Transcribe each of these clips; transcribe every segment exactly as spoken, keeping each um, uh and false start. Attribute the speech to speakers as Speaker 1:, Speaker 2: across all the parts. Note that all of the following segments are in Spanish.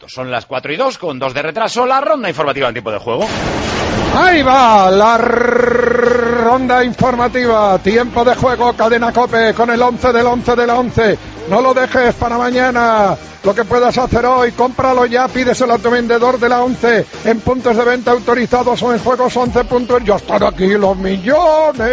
Speaker 1: minutos. Son las cuatro y dos, con dos de retraso, la ronda informativa en tiempo de juego.
Speaker 2: Ahí va la ronda informativa, tiempo de juego, Cadena COPE, con el once del once de la once. No lo dejes para mañana, lo que puedas hacer hoy, cómpralo ya, pídeselo a tu vendedor de la once, en puntos de venta autorizados o en juegos once punto es. Ya están aquí los millones.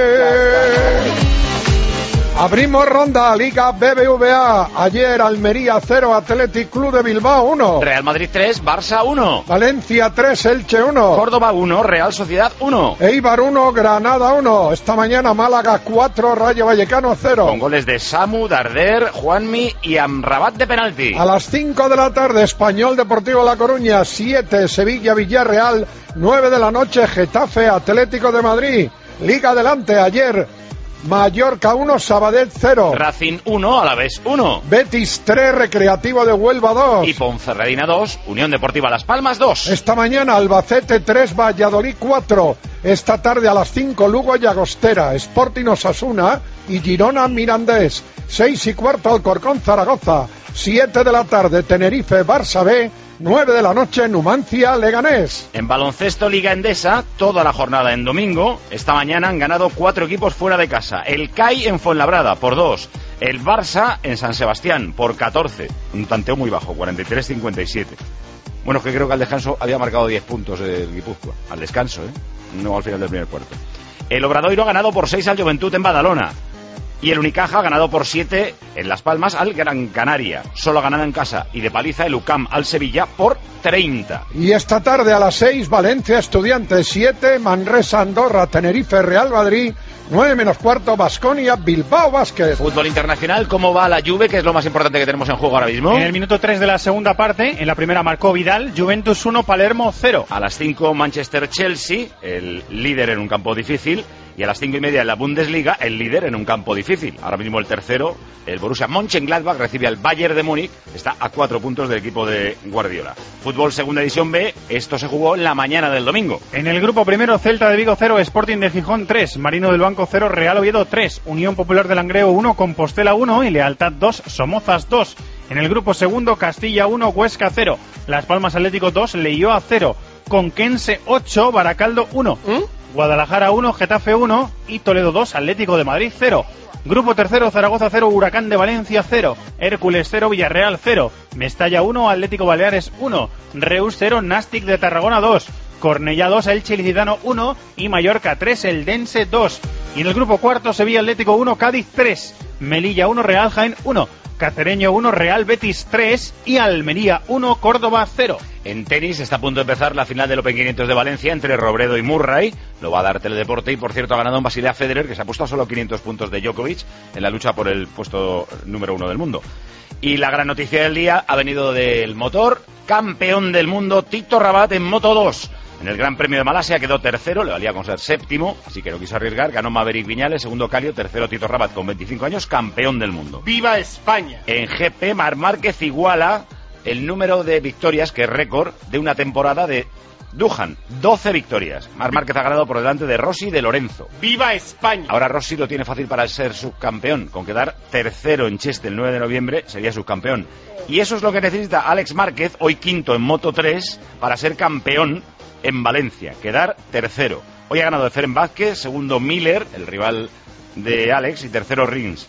Speaker 2: Abrimos ronda, Liga B B V A. Ayer Almería cero, Athletic Club de Bilbao uno.
Speaker 1: Real Madrid tres, Barça uno.
Speaker 2: Valencia tres, Elche uno.
Speaker 1: Córdoba uno, Real Sociedad uno.
Speaker 2: Eibar uno, Granada uno. Esta mañana Málaga cuatro, Rayo Vallecano cero.
Speaker 1: Con goles de Samu, Darder, Juanmi y Amrabat de penalti.
Speaker 2: A las cinco de la tarde, Español Deportivo La Coruña siete, Sevilla Villarreal nueve de la noche, Getafe Atlético de Madrid. Liga adelante, ayer Mallorca uno, Sabadell cero.
Speaker 1: Racing uno, Alavés uno.
Speaker 2: Betis tres, Recreativo de Huelva dos.
Speaker 1: Y Ponferradina dos, Unión Deportiva Las Palmas dos.
Speaker 2: Esta mañana Albacete tres, Valladolid cuatro. Esta tarde a las cinco, Lugo Llagostera, Sporting Osasuna y Girona Mirandés. seis y cuarto, Alcorcón Zaragoza. siete de la tarde, Tenerife Barça B. nueve de la noche, Numancia Leganés.
Speaker 1: En baloncesto Liga Endesa, toda la jornada en domingo. Esta mañana han ganado cuatro equipos fuera de casa. El C A I en Fuenlabrada por dos. El Barça en San Sebastián por catorce. Un tanteo muy bajo, cuarenta y tres a cincuenta y siete. Bueno, es que creo que al descanso había marcado diez puntos el Guipúzcoa. Al descanso, ¿eh? No al final del primer cuarto. El Obradoiro ha ganado por seis al Juventud en Badalona. Y el Unicaja ha ganado por siete en Las Palmas al Gran Canaria. Solo ha ganado en casa y de paliza el U C A M al Sevilla por treinta.
Speaker 2: Y esta tarde a las seis, Valencia Estudiantes siete, Manresa Andorra, Tenerife Real Madrid, nueve menos cuarto, Baskonia Bilbao Basket.
Speaker 1: Fútbol internacional, ¿cómo va la Juve? Que es lo más importante que tenemos en juego ahora mismo.
Speaker 3: En el minuto tres de la segunda parte, en la primera marcó Vidal, Juventus uno, Palermo cero.
Speaker 1: A las cinco, Manchester-Chelsea, el líder en un campo difícil. Y a las cinco y media en la Bundesliga, el líder en un campo difícil. Ahora mismo el tercero, el Borussia Mönchengladbach, recibe al Bayern de Múnich. Está a cuatro puntos del equipo de Guardiola. Fútbol Segunda División B, esto se jugó la mañana del domingo.
Speaker 3: En el grupo primero, Celta de Vigo cero, Sporting de Gijón tres, Marino del Banco cero, Real Oviedo tres, Unión Popular de Langreo uno, Compostela uno y Lealtad dos, Somozas dos. En el grupo segundo, Castilla uno, Huesca cero, Las Palmas Atlético dos, Leioa cero, Conquense ocho, Baracaldo uno. ¿Mm? Guadalajara uno, Getafe uno y Toledo dos, Atlético de Madrid cero. Grupo tercero, Zaragoza cero, Huracán de Valencia cero, Hércules cero, Villarreal cero, Mestalla uno, Atlético Baleares uno, Reus cero, Nàstic de Tarragona dos, Cornellá dos, Elche Ilicitano uno y Mallorca tres, Eldense dos. Y en el grupo cuarto, Sevilla Atlético uno, Cádiz tres, Melilla uno, Real Jaén uno, Cacereño uno, Real Betis tres y Almería uno, Córdoba cero.
Speaker 1: En tenis está a punto de empezar la final del Open quinientos de Valencia entre Robredo y Murray. Lo va a dar Teledeporte y, por cierto, ha ganado en Basilea Federer, que se ha puesto a solo quinientos puntos de Djokovic en la lucha por el puesto número uno del mundo. Y la gran noticia del día ha venido del motor. Campeón del mundo Tito Rabat en Moto dos. En el Gran Premio de Malasia quedó tercero, le valía con ser séptimo, así que no quiso arriesgar. Ganó Maverick Viñales, segundo Calio, tercero Tito Rabat con veinticinco años, campeón del mundo.
Speaker 4: ¡Viva España!
Speaker 1: En G P, Marc Márquez iguala el número de victorias, que es récord, de una temporada de Duhan, doce victorias. Marc Márquez ha ganado por delante de Rossi y de Lorenzo.
Speaker 4: ¡Viva España!
Speaker 1: Ahora Rossi lo tiene fácil para ser subcampeón. Con quedar tercero en Cheste el nueve de noviembre sería subcampeón. Y eso es lo que necesita Alex Márquez, hoy quinto en Moto tres, para ser campeón en Valencia, quedar tercero. Hoy ha ganado Efren Vázquez, segundo Miller, el rival de Alex, y tercero Rins.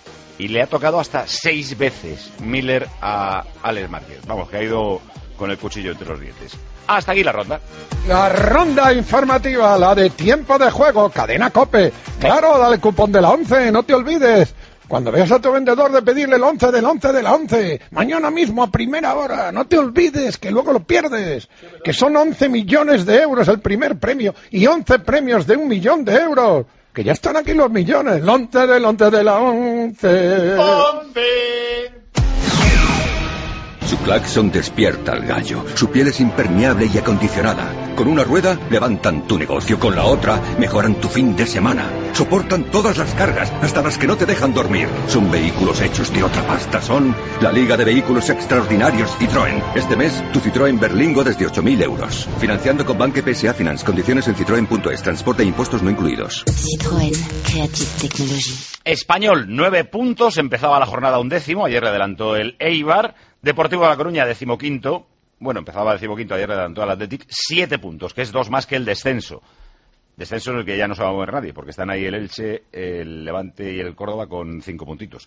Speaker 1: Y le ha tocado hasta seis veces Miller a Alex Márquez. Vamos, que ha ido con el cuchillo entre los dientes. Hasta aquí la ronda.
Speaker 2: La ronda informativa, la de tiempo de juego, Cadena COPE. Claro, dale cupón de la once, no te olvides. Cuando veas a tu vendedor de pedirle el once del once de la once, mañana mismo a primera hora, no te olvides que luego lo pierdes, que son once millones de euros el primer premio y once premios de un millón de euros, que ya están aquí los millones, el once del once de la once.
Speaker 4: ¡once!
Speaker 5: Su claxon despierta al gallo. Su piel es impermeable y acondicionada. Con una rueda levantan tu negocio, con la otra mejoran tu fin de semana. Soportan todas las cargas, hasta las que no te dejan dormir. Son vehículos hechos de otra pasta. Son la Liga de Vehículos Extraordinarios Citroën. Este mes, tu Citroën Berlingo desde ocho mil euros. Financiando con Banque P S A Finance. Condiciones en citroen punto es. Transporte e impuestos no incluidos.
Speaker 6: Citroën Creative Technology.
Speaker 1: Español, nueve puntos. Empezaba la jornada undécimo. Ayer le adelantó el Eibar. Deportivo de La Coruña, decimoquinto. bueno, empezaba decimoquinto, ayer le adelantó al Athletic, siete puntos, que es dos más que el descenso. Descenso en el que ya no se va a mover nadie, porque están ahí el Elche, el Levante y el Córdoba con cinco puntitos.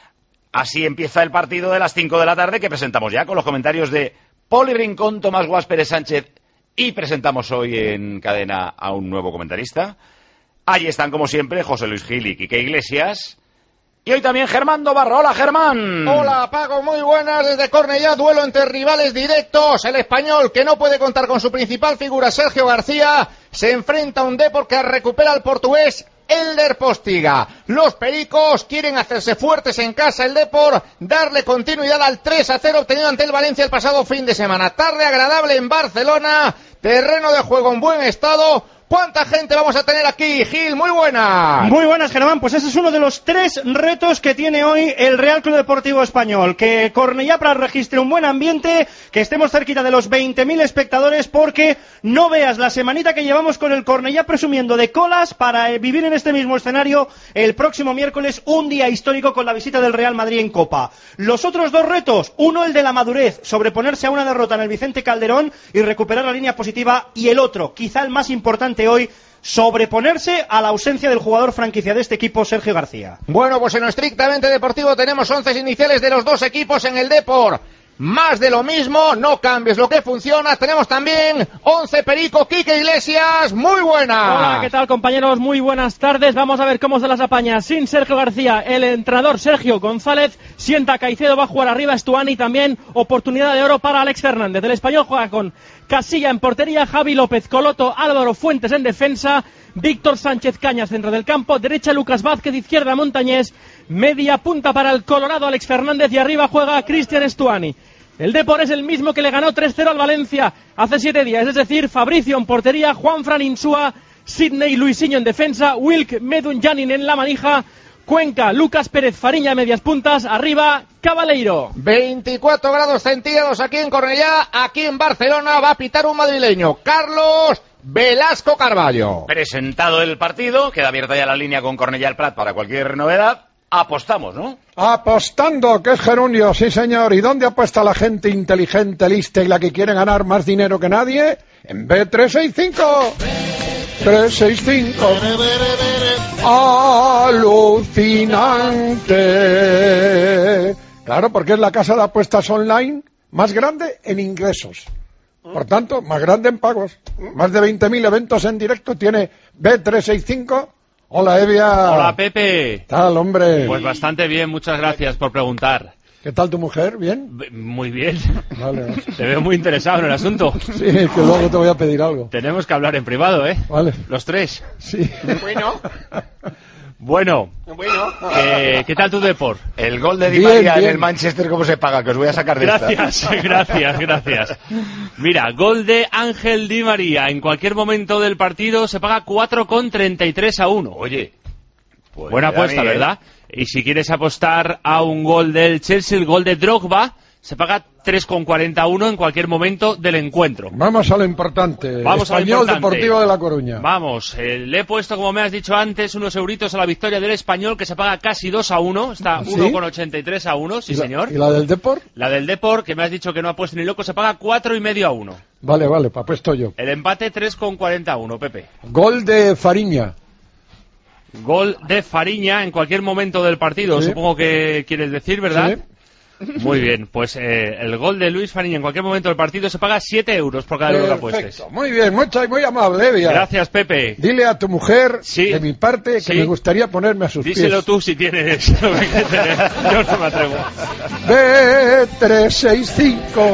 Speaker 1: Así empieza el partido de las cinco de la tarde, que presentamos ya con los comentarios de Poli Rincón, Tomás Guas, Pérez Sánchez, y presentamos hoy en cadena a un nuevo comentarista. Allí están, como siempre, José Luis Gil y Quique Iglesias. Y hoy también Germán Dobarro. Hola, Germán.
Speaker 7: Hola, Paco, muy buenas desde Cornellá, duelo entre rivales directos. El Español, que no puede contar con su principal figura, Sergio García, se enfrenta a un Depor que recupera al portugués Elder Postiga. Los pericos quieren hacerse fuertes en casa, el Depor, darle continuidad al tres a cero obtenido ante el Valencia el pasado fin de semana. Tarde agradable en Barcelona, terreno de juego en buen estado. ¿Cuánta gente vamos a tener aquí, Gil? Muy buenas.
Speaker 8: Muy buenas, Germán. Pues ese es uno de los tres retos que tiene hoy el Real Club Deportivo Español. Que Cornellá Prat registre un buen ambiente, que estemos cerquita de los veinte mil espectadores, porque no veas la semanita que llevamos con el Cornellá presumiendo de colas para vivir en este mismo escenario el próximo miércoles, un día histórico con la visita del Real Madrid en Copa. Los otros dos retos, uno el de la madurez, sobreponerse a una derrota en el Vicente Calderón y recuperar la línea positiva, y el otro, quizá el más importante hoy, sobreponerse a la ausencia del jugador franquicia de este equipo, Sergio García.
Speaker 7: Bueno, pues en lo estrictamente deportivo tenemos once iniciales de los dos equipos en el Depor. Más de lo mismo, no cambies lo que funciona. Tenemos también once Perico, Quique Iglesias, muy buenas.
Speaker 9: Hola, ¿qué tal, compañeros? Muy buenas tardes. Vamos a ver cómo se las apaña sin Sergio García. El entrenador Sergio González sienta a Caicedo, va a jugar arriba Estuani, también oportunidad de oro para Alex Fernández. El Español juega con Casilla en portería, Javi López, Coloto, Álvaro Fuentes en defensa, Víctor Sánchez Cañas centro del campo, derecha Lucas Vázquez, izquierda Montañés, media punta para el Colorado Alex Fernández y arriba juega Cristian Estuani. El Depor es el mismo que le ganó tres cero al Valencia hace siete días, es decir, Fabricio en portería, Juanfran Insúa, Sidney Luisinho en defensa, Wilk Medun Janin en la manija, Cuenca, Lucas Pérez Fariña medias puntas, arriba Cabaleiro.
Speaker 7: veinticuatro grados centígrados aquí en Cornellá, aquí en Barcelona va a pitar un madrileño, Carlos Velasco Carballo.
Speaker 1: Presentado el partido, queda abierta ya la línea con Cornellá el Prat para cualquier novedad. Apostamos, ¿no?
Speaker 2: Apostando, que es gerundio, sí señor. ¿Y dónde apuesta la gente inteligente, lista y la que quiere ganar más dinero que nadie? En B trescientos sesenta y cinco. trescientos sesenta y cinco. Alucinante. Claro, porque es la casa de apuestas online más grande en ingresos. Por tanto, más grande en pagos. Más de veinte mil eventos en directo tiene B trescientos sesenta y cinco. Hola, Evia.
Speaker 10: Hola, Pepe.
Speaker 2: ¿Qué tal, hombre?
Speaker 10: Pues bastante bien, muchas gracias por preguntar.
Speaker 2: ¿Qué tal tu mujer? ¿Bien?
Speaker 10: Muy bien.
Speaker 2: Vale, vale.
Speaker 10: Te veo muy interesado en el asunto.
Speaker 2: Sí, que luego te voy a pedir algo.
Speaker 10: Tenemos que hablar en privado, ¿eh?
Speaker 2: Vale.
Speaker 10: Los tres.
Speaker 2: Sí.
Speaker 7: Bueno.
Speaker 10: Bueno.
Speaker 7: Bueno.
Speaker 10: Eh, ¿Qué tal tu Depor?
Speaker 1: El gol de Di
Speaker 2: Bien,
Speaker 1: María
Speaker 2: bien.
Speaker 1: en el Manchester, ¿cómo se paga? Que os voy a sacar de
Speaker 10: Gracias,
Speaker 1: esta.
Speaker 10: gracias, gracias. Mira, gol de Ángel Di María. En cualquier momento del partido se paga cuatro con treinta y tres a uno.
Speaker 1: Oye. Pues
Speaker 10: buena apuesta,
Speaker 1: Miguel.
Speaker 10: ¿verdad? Y si quieres apostar a un gol del Chelsea, el gol de Drogba, se paga tres con cuarenta a uno en cualquier momento del encuentro.
Speaker 2: Vamos a lo importante.
Speaker 10: Vamos a lo
Speaker 2: Español
Speaker 10: importante.
Speaker 2: Deportivo de La Coruña.
Speaker 10: Vamos, eh, le he puesto, como me has dicho antes, unos euritos a la victoria del Español, que se paga casi dos a uno, está
Speaker 2: ¿Sí?
Speaker 10: uno con ochenta y tres a uno, sí
Speaker 2: ¿Y la-
Speaker 10: señor.
Speaker 2: ¿Y la del Depor?
Speaker 10: La del Depor, que me has dicho que no ha puesto ni loco, se paga cuatro y medio a uno.
Speaker 2: Vale, vale, pues apuesto yo.
Speaker 10: El empate tres con cuarenta a uno, Pepe.
Speaker 2: Gol de Fariña.
Speaker 10: Gol de Fariña en cualquier momento del partido,
Speaker 2: Sí.
Speaker 10: supongo que quieres decir, ¿verdad?
Speaker 2: Sí.
Speaker 10: Muy bien, pues eh, el gol de Luis Fariña en cualquier momento del partido se paga siete euros por cada euro que apuestes.
Speaker 2: Perfecto. Muy bien, mucha y muy amable, Evia.
Speaker 10: Gracias, Pepe.
Speaker 2: Dile a tu mujer,
Speaker 10: Sí.
Speaker 2: de mi parte, que
Speaker 10: Sí.
Speaker 2: me gustaría ponerme a sus
Speaker 10: Díselo
Speaker 2: pies.
Speaker 10: tú si tienes lo que tener. Yo no me atrevo.
Speaker 2: B trescientos sesenta y cinco.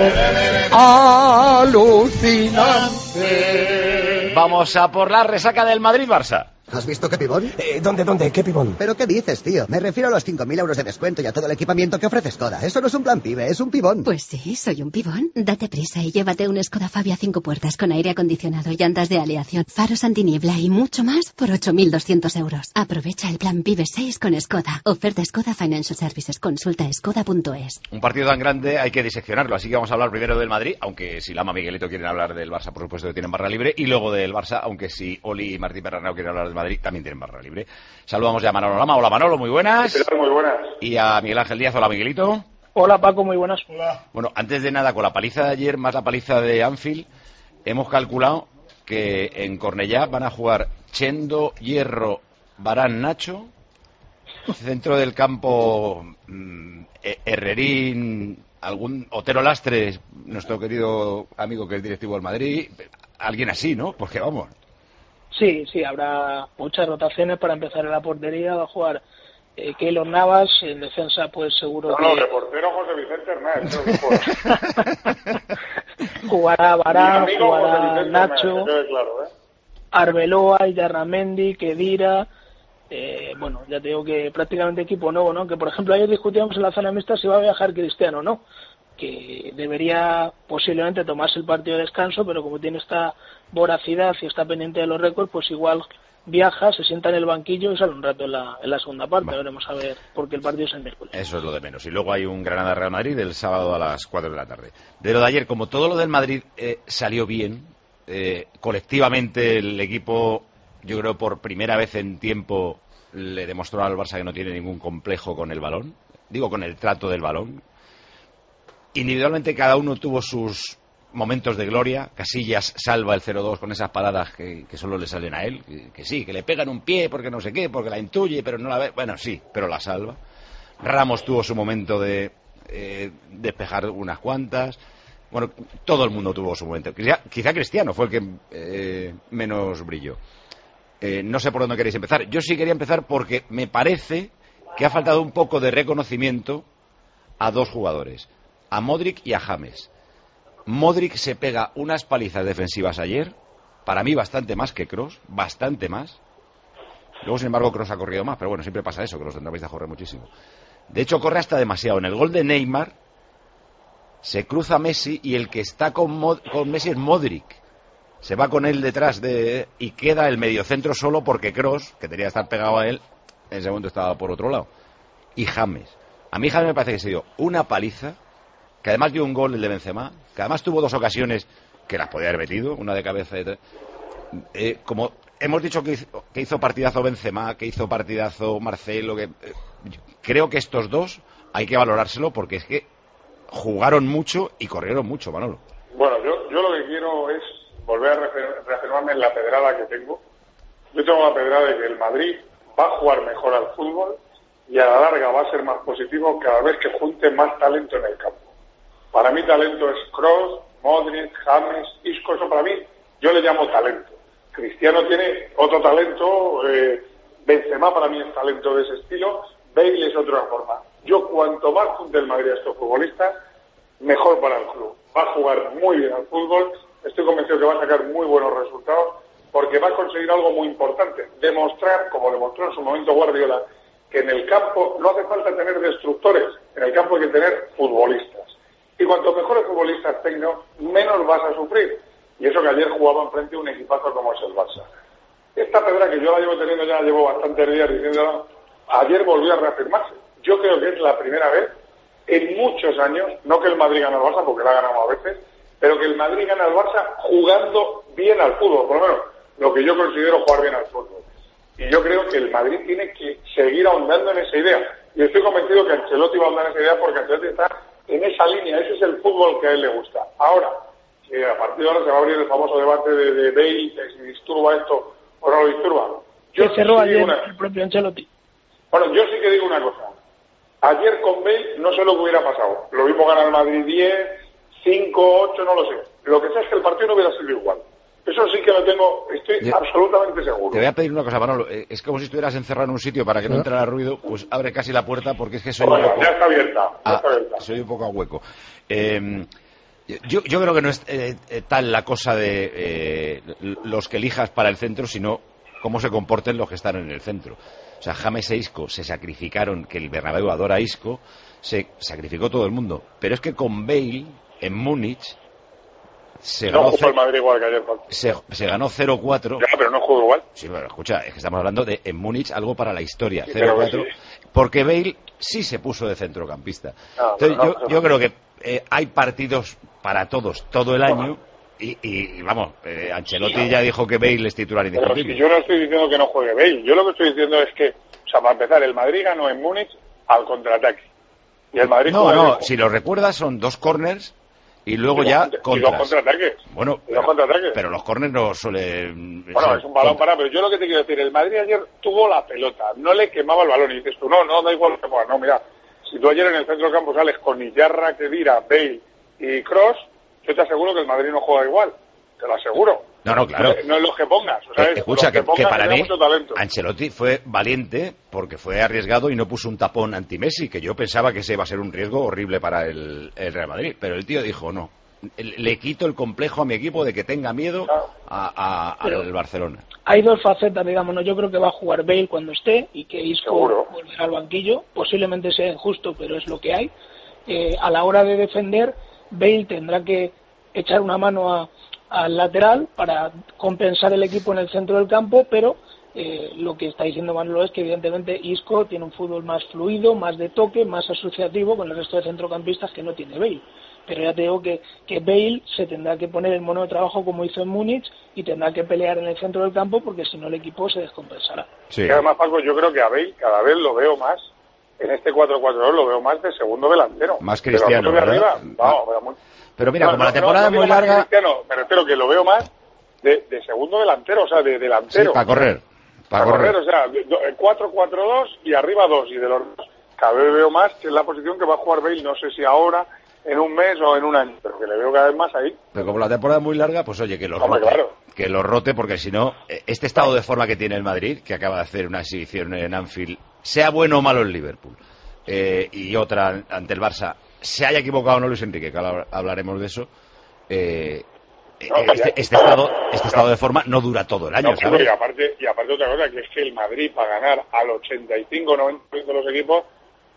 Speaker 2: Alucinante.
Speaker 1: Vamos a por la resaca del Madrid-Barça.
Speaker 11: ¿Has visto qué pibón?
Speaker 12: Eh, ¿Dónde, dónde? ¿Qué pibón?
Speaker 11: ¿Pero qué dices, tío? Me refiero a los cinco mil euros de descuento y a todo el equipamiento que ofrece Skoda. Eso no es un plan pibe, es un pibón.
Speaker 6: Pues sí, soy un pibón. Date prisa y llévate un Skoda Fabia cinco puertas con aire acondicionado, llantas de aleación, faros antiniebla y mucho más por ocho mil doscientos euros. Aprovecha el plan Pibe seis con Skoda. Oferta Skoda Financial Services. Consulta skoda punto es.
Speaker 1: Un partido tan grande hay que diseccionarlo, así que vamos a hablar primero del Madrid, aunque si Lama Miguelito quieren hablar del Barça, por supuesto que tienen barra libre, y luego del Barça, aunque si Oli y Martín Perarnau quieren hablar del Madrid, también tienen barra libre. Saludamos ya a Manolo Lama. Hola Manolo, muy buenas.
Speaker 13: Muy buenas.
Speaker 1: Y a Miguel Ángel Díaz. Hola Miguelito.
Speaker 12: Hola Paco, muy buenas. Hola.
Speaker 1: Bueno, antes de nada, con la paliza de ayer más la paliza de Anfield, hemos calculado que en Cornellá van a jugar Chendo, Hierro, Varane, Nacho, centro del campo mm, Herrerín, algún Otero Lastres, nuestro querido amigo que es directivo del Madrid, alguien así, ¿no? Porque vamos.
Speaker 12: Sí, sí, habrá muchas rotaciones para empezar en la portería. Va a jugar eh, Keylor Navas, en defensa pues seguro
Speaker 13: no,
Speaker 12: que...
Speaker 13: No, reportero José Vicente Hernández.
Speaker 12: Jugará Varane, jugará Nacho,
Speaker 13: Hernández, claro, ¿eh?
Speaker 12: Arbeloa, Yarramendi, Kedira... Eh, bueno, ya te digo que prácticamente equipo nuevo, ¿no? Que por ejemplo ayer discutíamos en la zona mixta si va a viajar Cristiano o no, que debería posiblemente tomarse el partido de descanso, pero como tiene esta voracidad y está pendiente de los récords, pues igual viaja, se sienta en el banquillo y sale un rato en la, en la segunda parte. Vale. Veremos a ver, porque el partido es el miércoles.
Speaker 1: Eso es lo de menos. Y luego hay un Granada-Real Madrid el sábado a las cuatro de la tarde. De lo de ayer, como todo lo del Madrid eh, salió bien, eh, colectivamente el equipo, yo creo por primera vez en tiempo, le demostró al Barça que no tiene ningún complejo con el balón. Digo, con el trato del balón. Individualmente cada uno tuvo sus momentos de gloria. Casillas salva el cero dos con esas paradas que, que solo le salen a él. Que, que sí, que le pegan un pie porque no sé qué, porque la intuye, pero no la ve. Bueno, sí, pero la salva. Ramos tuvo su momento de eh, despejar unas cuantas. Bueno, todo el mundo tuvo su momento. Quizá, quizá Cristiano fue el que eh, menos brilló. Eh, no sé por dónde queréis empezar. Yo sí quería empezar porque me parece que ha faltado un poco de reconocimiento a dos jugadores, a Modric y a James. Modric se pega unas palizas defensivas ayer, para mí bastante más que Kroos, bastante más. Luego, sin embargo, Kroos ha corrido más, pero bueno, siempre pasa eso, que los tendréis de correr muchísimo. De hecho, corre hasta demasiado. En el gol de Neymar se cruza Messi y el que está con, Mod- con Messi es Modric. Se va con él detrás de y queda el mediocentro solo porque Kroos, que tenía que estar pegado a él, en ese momento estaba por otro lado. Y James. A mí James me parece que se dio una paliza, que además dio un gol el de Benzema, que además tuvo dos ocasiones que las podía haber metido, una de cabeza y eh, como hemos dicho que hizo, que hizo partidazo Benzema, que hizo partidazo Marcelo, que eh, creo que estos dos hay que valorárselo porque es que jugaron mucho y corrieron mucho, Manolo.
Speaker 13: Bueno, yo, yo lo que quiero es volver a reafirmarme en la pedrada que tengo. Yo tengo la pedrada de que el Madrid va a jugar mejor al fútbol y a la larga va a ser más positivo cada vez que junte más talento en el campo. Para mí talento es Kroos, Modric, James, Isco, eso para mí yo le llamo talento. Cristiano tiene otro talento, eh, Benzema para mí es talento de ese estilo, Bale es otra forma. Yo cuanto más junte el Madrid a estos futbolistas, mejor para el club. Va a jugar muy bien al fútbol, estoy convencido que va a sacar muy buenos resultados, porque va a conseguir algo muy importante, demostrar, como demostró en su momento Guardiola, que en el campo no hace falta tener destructores, en el campo hay que tener futbolistas. Y cuanto mejores futbolistas tengas, menos vas a sufrir. Y eso que ayer jugaba enfrente un equipazo como es el Barça. Esta pedra que yo la llevo teniendo ya, llevo bastantes días diciéndola, ayer volvió a reafirmarse. Yo creo que es la primera vez en muchos años, no que el Madrid gane al Barça, porque la ha ganado a veces, pero que el Madrid gana al Barça jugando bien al fútbol, por lo menos lo que yo considero jugar bien al fútbol. Y yo creo que el Madrid tiene que seguir ahondando en esa idea. Y estoy convencido que Ancelotti va a ahondar en esa idea porque Ancelotti está en esa línea, ese es el fútbol que a él le gusta. Ahora, que a partir de ahora se va a abrir el famoso debate de, de Bale, que si disturba esto o no lo disturba. Yo
Speaker 12: que cerró
Speaker 13: sí
Speaker 12: ayer
Speaker 13: una...
Speaker 12: el propio Ancelotti.
Speaker 13: Bueno, yo sí que digo una cosa. Ayer con Bale no sé lo que hubiera pasado. Lo mismo ganar el Madrid diez, cinco, ocho, no lo sé. Lo que sé es que el partido no hubiera sido igual. Eso sí que lo tengo, estoy yo, absolutamente seguro.
Speaker 1: Te voy a pedir una cosa, Manolo. Es como si estuvieras encerrado en un sitio para que no entrara ruido, pues abre casi la puerta porque es que soy
Speaker 13: bueno,
Speaker 1: un poco...
Speaker 13: ya está abierta, ya
Speaker 1: ah,
Speaker 13: está abierta.
Speaker 1: Soy un poco a hueco. Eh, yo, yo creo que no es eh, tal la cosa de eh, los que elijas para el centro, sino cómo se comporten los que están en el centro. O sea, James e Isco se sacrificaron, que el Bernabéu adora a Isco, se sacrificó todo el mundo. Pero es que con Bale, en Múnich... Se
Speaker 13: no
Speaker 1: ganó
Speaker 13: jugó el Madrid igual que ayer.
Speaker 1: Se, se ganó cero cuatro.
Speaker 13: Ya, pero no jugó igual.
Speaker 1: Sí, pero escucha, es que estamos hablando de en Múnich algo para la historia.
Speaker 13: Sí,
Speaker 1: cero cuatro.
Speaker 13: sí.
Speaker 1: Porque Bale sí se puso de centrocampista.
Speaker 13: No,
Speaker 1: Entonces,
Speaker 13: no,
Speaker 1: yo,
Speaker 13: no,
Speaker 1: yo creo que eh, hay partidos para todos todo el año. Y, y vamos, eh, Ancelotti sí, ya dijo que Bale es titular indiscutible.
Speaker 13: Si yo no estoy diciendo que no juegue Bale. Yo lo que estoy diciendo es que, o sea, para empezar, el Madrid ganó en Múnich al contraataque. Y el Madrid
Speaker 1: No, no, si lo recuerdas son dos corners y luego
Speaker 13: y
Speaker 1: ya
Speaker 13: dos,
Speaker 1: contras.
Speaker 13: Y dos contraataques.
Speaker 1: Bueno,
Speaker 13: y dos contraataques.
Speaker 1: pero los corners no suelen...
Speaker 13: Bueno, es un balón para, pero yo lo que te quiero decir, el Madrid ayer tuvo la pelota, no le quemaba el balón y dices tú, no, no, da igual que mueva, no, mira, si tú ayer en el centro del campo sales con Iyarra, Kedira, Bale y Kroos, yo te aseguro que el Madrid no juega igual, te lo aseguro.
Speaker 1: No, no, claro.
Speaker 13: No es los que pongas, o sea,
Speaker 1: Eh, Escucha,
Speaker 13: los
Speaker 1: que,
Speaker 13: que, pongas,
Speaker 1: que para mí
Speaker 13: mucho talento.
Speaker 1: Ancelotti fue valiente porque fue arriesgado y no puso un tapón anti-Messi, que yo pensaba que ese iba a ser un riesgo horrible para el, el Real Madrid, pero el tío dijo, no, le quito el complejo a mi equipo de que tenga miedo a, a, al Barcelona.
Speaker 12: Hay dos facetas, digamos, ¿no? Yo creo que va a jugar Bale cuando esté y que Isco volverá al banquillo. Posiblemente sea injusto, pero es lo que hay. Eh, a la hora de defender, Bale tendrá que echar una mano a, al lateral para compensar el equipo en el centro del campo, pero eh, lo que está diciendo Manolo es que evidentemente Isco tiene un fútbol más fluido, más de toque, más asociativo con el resto de centrocampistas que no tiene Bale. Pero ya te digo que, que Bale se tendrá que poner el mono de trabajo como hizo en Múnich y tendrá que pelear en el centro del campo porque si no el equipo se descompensará.
Speaker 13: Sí. Y además, Paco, yo creo que a Bale cada vez lo veo más, en este cuatro cuatro dos lo veo más de segundo delantero.
Speaker 1: Más Cristiano,
Speaker 13: pero
Speaker 1: ¿verdad?
Speaker 13: Arriba, no, pero, muy...
Speaker 1: pero mira,
Speaker 13: no,
Speaker 1: como
Speaker 13: no,
Speaker 1: la temporada
Speaker 13: no,
Speaker 1: es muy
Speaker 13: no
Speaker 1: larga...
Speaker 13: Cristiano, me refiero que lo veo más de, de segundo delantero, o sea, de delantero.
Speaker 1: Sí, para correr. Para,
Speaker 13: para
Speaker 1: correr.
Speaker 13: correr, o sea, cuatro cuatro dos y arriba dos, y de los dos cada vez veo más que es la posición que va a jugar Bale, no sé si ahora, en un mes o en un año, pero que le veo cada vez más ahí.
Speaker 1: Pero como la temporada es muy larga, pues oye, que lo
Speaker 13: Hombre,
Speaker 1: rote,
Speaker 13: claro.
Speaker 1: que lo rote, porque si no, este estado de forma que tiene el Madrid, que acaba de hacer una exhibición en Anfield, sea bueno o malo el Liverpool, eh, y otra ante el Barça, se haya equivocado o no Luis Enrique, que ahora hablaremos de eso, eh,
Speaker 13: No,
Speaker 1: este,
Speaker 13: ya,
Speaker 1: este estado este estado de forma no dura todo el año,
Speaker 13: no,
Speaker 1: ¿sabes?
Speaker 13: Y aparte, y aparte otra cosa, que es que el Madrid, para ganar al ochenta y cinco noventa por ciento de los equipos,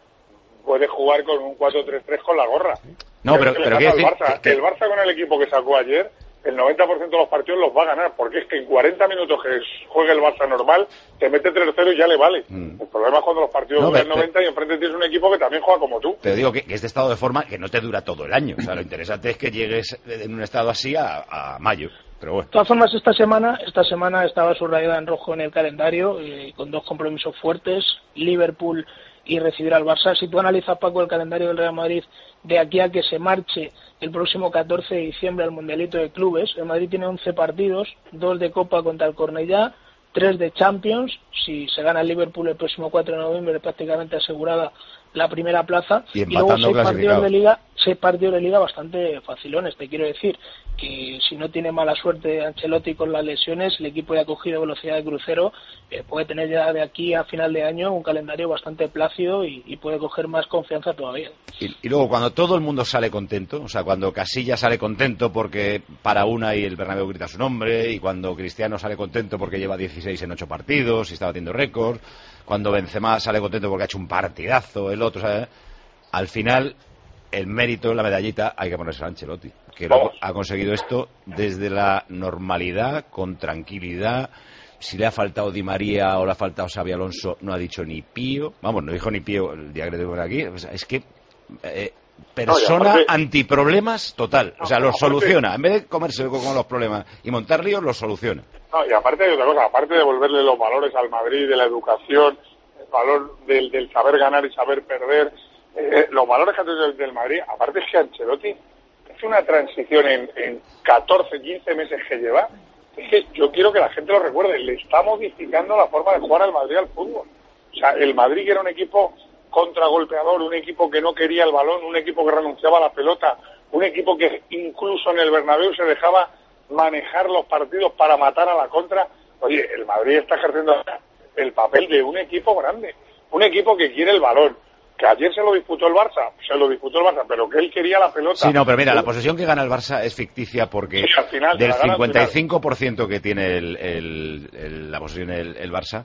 Speaker 13: puede jugar con un cuatro tres tres con la gorra.
Speaker 1: No, pero,
Speaker 13: pero,
Speaker 1: pero
Speaker 13: quiero
Speaker 1: decir...
Speaker 13: Barça,
Speaker 1: que,
Speaker 13: el Barça con el equipo que sacó ayer, el noventa por ciento de los partidos los va a ganar, porque es que en cuarenta minutos que juegue el Barça normal, te mete tres cero y ya le vale. Mm. El problema es cuando los partidos
Speaker 1: no,
Speaker 13: duran
Speaker 1: pero,
Speaker 13: noventa y enfrente tienes un equipo que también juega como tú.
Speaker 1: Pero digo que, que este estado de forma que no te dura todo el año. O sea, lo interesante es que llegues en un estado así a, a mayo. Pero bueno.
Speaker 12: De todas formas, esta semana esta semana estaba subrayada en rojo en el calendario, eh, con dos compromisos fuertes, Liverpool y recibir al Barça. Si tú analizas, Paco, el calendario del Real Madrid de aquí a que se marche el próximo catorce de diciembre al Mundialito de Clubes, el Madrid tiene once partidos, dos de Copa contra el Cornellá, tres de Champions. Si se gana el Liverpool el próximo cuatro de noviembre, prácticamente asegurada la primera plaza,
Speaker 1: y,
Speaker 12: y luego seis partidos de liga seis partidos de liga bastante facilones. Te quiero decir que si no tiene mala suerte Ancelotti con las lesiones, el equipo ya ha cogido velocidad de crucero, eh, puede tener ya de aquí a final de año un calendario bastante plácido y, y puede coger más confianza todavía.
Speaker 1: Y, y luego cuando todo el mundo sale contento, o sea, cuando Casillas sale contento porque para una y el Bernabéu grita su nombre, y cuando Cristiano sale contento porque lleva dieciséis en ocho partidos y está batiendo récords, cuando Benzema sale contento porque ha hecho un partidazo, el otro, ¿sabes? Al final el mérito, la medallita, hay que ponerse a Ancelotti, que lo, ha conseguido esto desde la normalidad, con tranquilidad. Si le ha faltado Di María o le ha faltado Xabi Alonso, no ha dicho ni pío. Vamos, no dijo ni pío el día que le tengo por aquí. O sea, es que eh, persona no, aparte, antiproblemas total. O sea, no, los aparte, soluciona. En vez de comerse con los problemas y montar líos, los soluciona.
Speaker 13: No, y aparte hay otra cosa. Aparte de devolverle los valores al Madrid, de la educación, el valor del, del saber ganar y saber perder, eh, los valores que ha tenido del Madrid, aparte es que Ancelotti hace una transición en, en catorce, quince meses que lleva. Es que yo quiero que la gente lo recuerde, le está modificando la forma de jugar al Madrid al fútbol. O sea, el Madrid, que era un equipo contragolpeador, un equipo que no quería el balón, un equipo que renunciaba a la pelota, un equipo que incluso en el Bernabéu se dejaba manejar los partidos para matar a la contra. Oye, el Madrid está ejerciendo el papel de un equipo grande, un equipo que quiere el balón. Que ayer se lo disputó el Barça, se lo disputó el Barça, pero que él quería la pelota.
Speaker 1: Sí, no, pero mira, la posesión que gana el Barça es ficticia porque
Speaker 13: sí, al final,
Speaker 1: del cincuenta y cinco por ciento que tiene el, el, el, la posesión el, el Barça,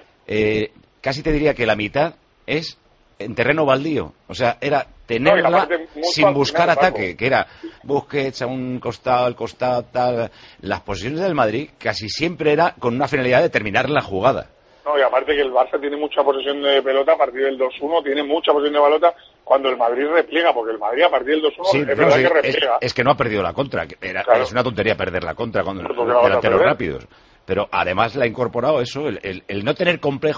Speaker 1: eh, casi te diría que la mitad es en terreno baldío. O sea, era tenerla no, sin buscar final, ataque, Paco. Que era Busquets a un costado, al costado, tal. Las posesiones del Madrid casi siempre era con una finalidad de terminar la jugada.
Speaker 13: No, y aparte que el Barça tiene mucha posesión de pelota a partir del dos uno, tiene mucha posesión de pelota cuando el Madrid repliega, porque el Madrid a partir del dos uno
Speaker 1: sí,
Speaker 13: es
Speaker 1: no,
Speaker 13: verdad
Speaker 1: sí,
Speaker 13: que repliega.
Speaker 1: Es, es que no ha perdido la contra, era,
Speaker 13: claro.
Speaker 1: Es una tontería perder la contra con los delanteros rápidos. Pero además le ha incorporado eso, el, el, el no tener complejo